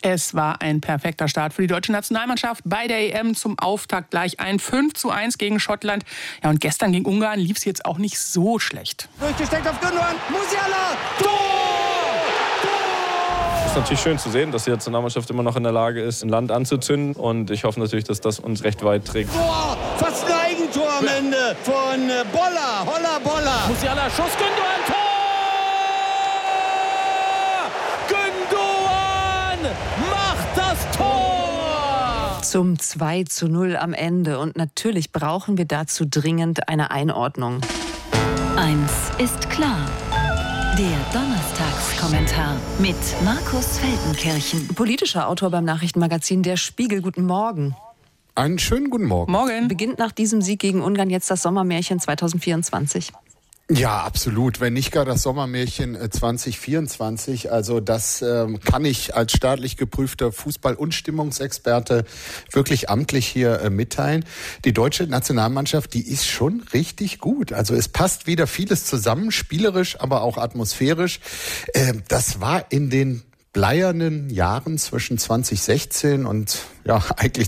Es war ein perfekter Start für die deutsche Nationalmannschaft bei der EM. Zum Auftakt gleich ein 5:1 gegen Schottland. Ja, und gestern gegen Ungarn lief es jetzt auch nicht so schlecht. Durchgesteckt auf Gündogan, Musiala, Tor! Es ist natürlich schön zu sehen, dass die Nationalmannschaft immer noch in der Lage ist, ein Land anzuzünden. Und ich hoffe natürlich, dass das uns recht weit trägt. Tor! Fast ein Eigentor am Ende von Bolla, Holla Bolla. Musiala, Schuss, Gündogan, Tor! Gündogan macht das Tor! Zum 2:0 am Ende. Und natürlich brauchen wir dazu dringend eine Einordnung. Eins ist klar. Der Donnerstagskommentar mit Markus Feldenkirchen. Politischer Autor beim Nachrichtenmagazin Der Spiegel. Guten Morgen. Einen schönen guten Morgen. Morgen. Beginnt nach diesem Sieg gegen Ungarn jetzt das Sommermärchen 2024? Ja, absolut. Wenn nicht gar das Sommermärchen 2024. Also das kann ich als staatlich geprüfter Fußball- und Stimmungsexperte wirklich amtlich hier mitteilen. Die deutsche Nationalmannschaft, die ist schon richtig gut. Also es passt wieder vieles zusammen, spielerisch, aber auch atmosphärisch. Das war in den bleiernen Jahren zwischen 2016 und eigentlich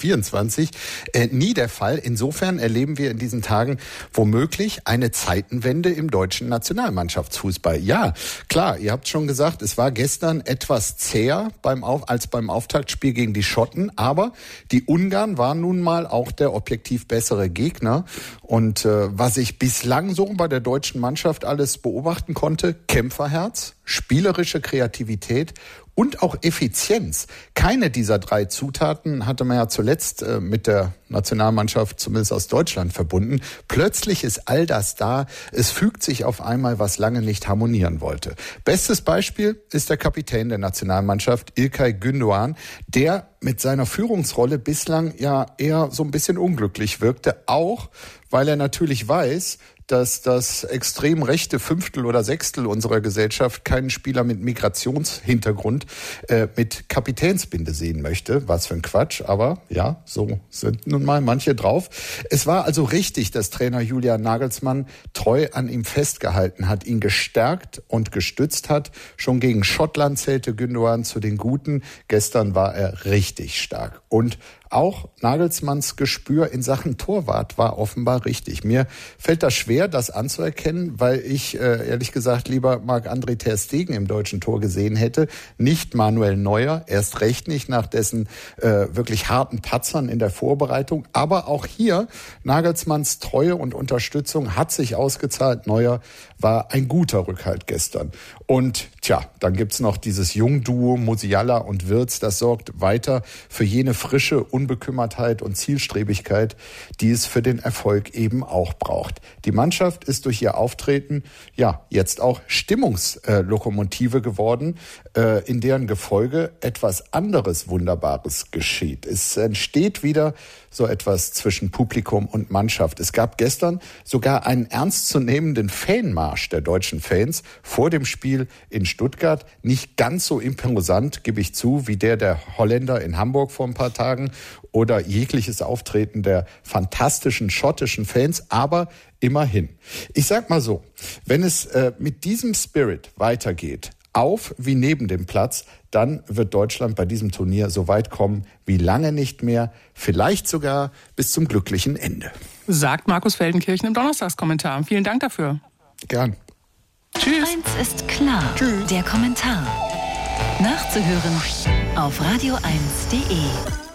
2024 nie der Fall. Insofern erleben wir in diesen Tagen womöglich eine Zeitenwende im deutschen Nationalmannschaftsfußball. Ja, klar, ihr habt schon gesagt, es war gestern etwas zäher als beim Auftaktspiel gegen die Schotten, aber die Ungarn waren nun mal auch der objektiv bessere Gegner. Und was ich bislang so bei der deutschen Mannschaft alles beobachten konnte, Kämpferherz, spielerische Kreativität und auch Effizienz. Keine dieser drei Zutaten hatte man ja zuletzt mit der Nationalmannschaft, zumindest aus Deutschland, verbunden. Plötzlich ist all das da. Es fügt sich auf einmal, was lange nicht harmonieren wollte. Bestes Beispiel ist der Kapitän der Nationalmannschaft, İlkay Gündoğan, der mit seiner Führungsrolle bislang ja eher so ein bisschen unglücklich wirkte. Auch, weil er natürlich weiß, dass das extrem rechte Fünftel oder Sechstel unserer Gesellschaft keinen Spieler mit Migrationshintergrund mit Kapitänsbinde sehen möchte. Was für ein Quatsch, aber ja, so sind nun mal manche drauf. Es war also richtig, dass Trainer Julian Nagelsmann treu an ihm festgehalten hat, ihn gestärkt und gestützt hat. Schon gegen Schottland zählte Gündoğan zu den Guten. Gestern war er richtig stark. Und auch Nagelsmanns Gespür in Sachen Torwart war offenbar richtig. Mir fällt das schwer, das anzuerkennen, weil ich ehrlich gesagt lieber Marc-André ter Stegen im deutschen Tor gesehen hätte. Nicht Manuel Neuer, erst recht nicht nach dessen wirklich harten Patzern in der Vorbereitung. Aber auch hier, Nagelsmanns Treue und Unterstützung hat sich ausgezahlt. Neuer war ein guter Rückhalt gestern. Und dann gibt's noch dieses Jungduo Musiala und Wirtz. Das sorgt weiter für jene frische Unbekümmertheit und Zielstrebigkeit, die es für den Erfolg eben auch braucht. Die Mannschaft ist durch ihr Auftreten jetzt auch Stimmungslokomotive geworden, in deren Gefolge etwas anderes Wunderbares geschieht. Es entsteht wieder so etwas zwischen Publikum und Mannschaft. Es gab gestern sogar einen ernstzunehmenden Fanmarsch der deutschen Fans vor dem Spiel in Stuttgart. Nicht ganz so imposant, gebe ich zu, wie der Holländer in Hamburg vor ein paar Tagen oder jegliches Auftreten der fantastischen schottischen Fans, aber immerhin. Ich sag mal so, wenn es mit diesem Spirit weitergeht, auf wie neben dem Platz, dann wird Deutschland bei diesem Turnier so weit kommen wie lange nicht mehr, vielleicht sogar bis zum glücklichen Ende. Sagt Markus Feldenkirchen im Donnerstagskommentar. Vielen Dank dafür. Gern. Tschüss. Eins ist klar. Tschüss. Der Kommentar. Nachzuhören auf radio1.de.